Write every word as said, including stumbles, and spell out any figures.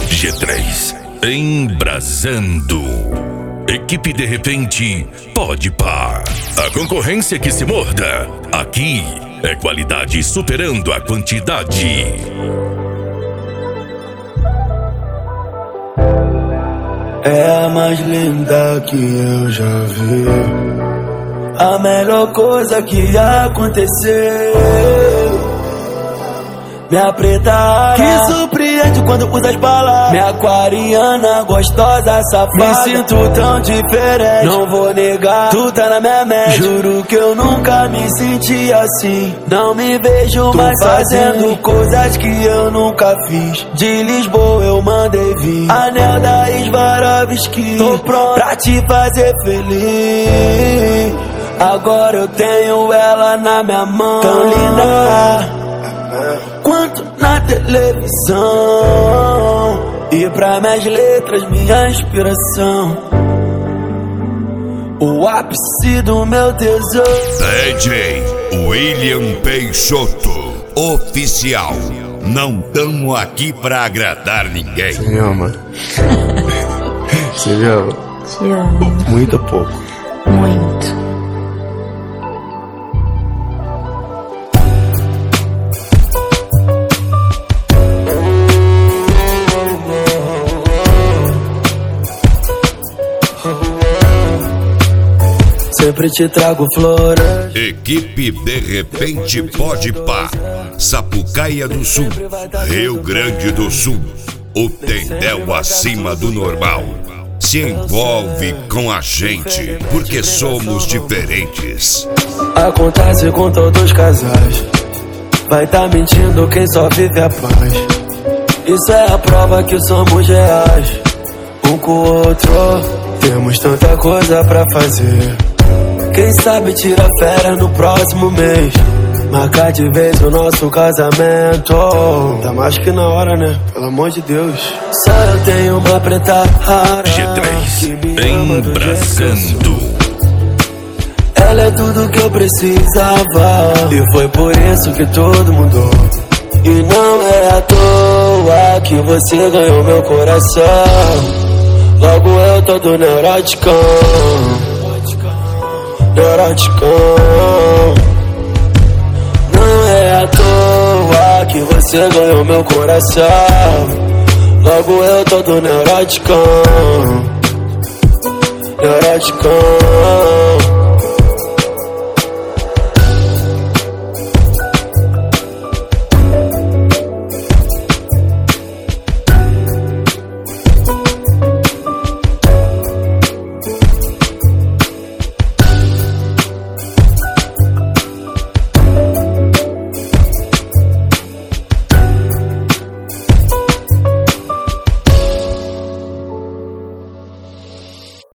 G três, embrasando. Equipe De Repente, pode pá. A concorrência que se morda. Aqui é qualidade superando a quantidade. É a mais linda que eu já vi, a melhor coisa que aconteceu. Minha preta que surpreende quando usa as palavras. Minha aquariana gostosa, safada. Me sinto tão diferente, não vou negar, tu tá na minha mente. Juro que eu nunca me senti assim. Não me vejo mais fazendo coisas que eu nunca fiz. De Lisboa eu mandei vir anel da Swarovski. Tô pronto pra te fazer feliz. Agora eu tenho ela na minha mão, tão linda quanto na televisão. E pra minhas letras, minha inspiração, o ápice do meu tesouro. D J William Peixoto, oficial. Não tamo aqui pra agradar ninguém. Você me ama? Você me ama? Te amo. Muito ou pouco? Muito. Sempre te trago flores. Equipe De Repente pode pá. Sapucaia do Sul, Rio Grande do Sul. O Tendel acima do normal. Se envolve com a gente, porque somos diferentes. Acontece com todos os casais. Vai tá mentindo quem só vive a paz. Isso é a prova que somos reais. Um com o outro, temos tanta coisa pra fazer. Quem sabe tira férias no próximo mês. Marcar de vez o nosso casamento. Tá mais que na hora, né? Pelo amor de Deus. Só eu tenho uma preta rara G três, embrasando. Ela é tudo que eu precisava, e foi por isso que tudo mudou. E não é à toa que você ganhou meu coração. Logo eu todo neuroticão, neuroticão. Não é à toa que você ganhou meu coração. Logo eu todo neuroticão, neuroticão.